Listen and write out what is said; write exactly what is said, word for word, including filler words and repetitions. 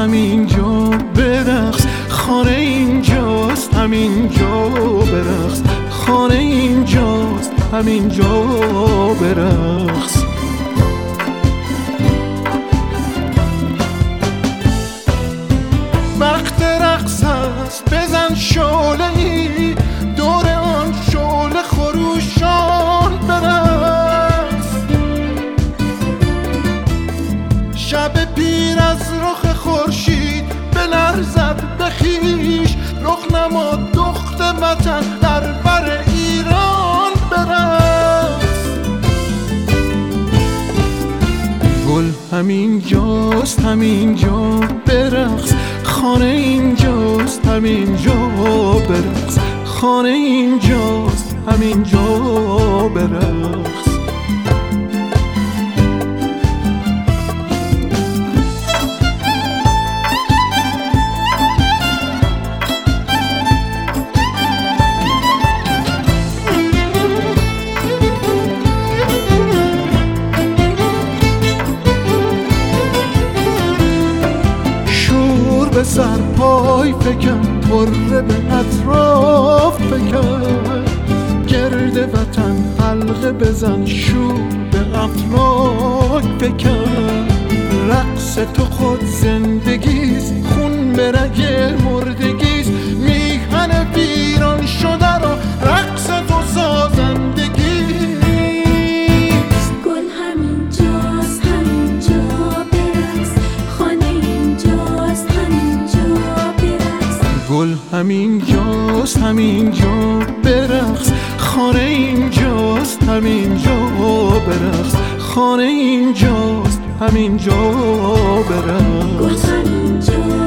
همینجا برقص، خانه اینجاست همینجا برقص، خانه اینجاست همینجا برقص. وقت رقص است بزن شعله‌ای، دور آن شعله خروشان برقص. شب پیر از رخ خورشید بلرزد به خویش، رخ نما دخت وطن در بر ایران برقص. گل همینجاست همینجا برقص، خانه اینجاست همینجا برقص، خانه اینجاست همینجا برقص. به سر پای فکن، طره به اطراف فکن، گرد وطن حلقه بزن، شور به اطراف فکن. رقص تو خود زندگیست، خون به رگ مردگیست، میهن ویران شده را رقص تو سازندگیست. گل همینجاست همینجا برقص، خانه اینجاست همینجا برقص. گل همینجاست همینجا برقص، خانه اینجاست همینجا برقص، خانه اینجاست همینجا برقص. گل همینجا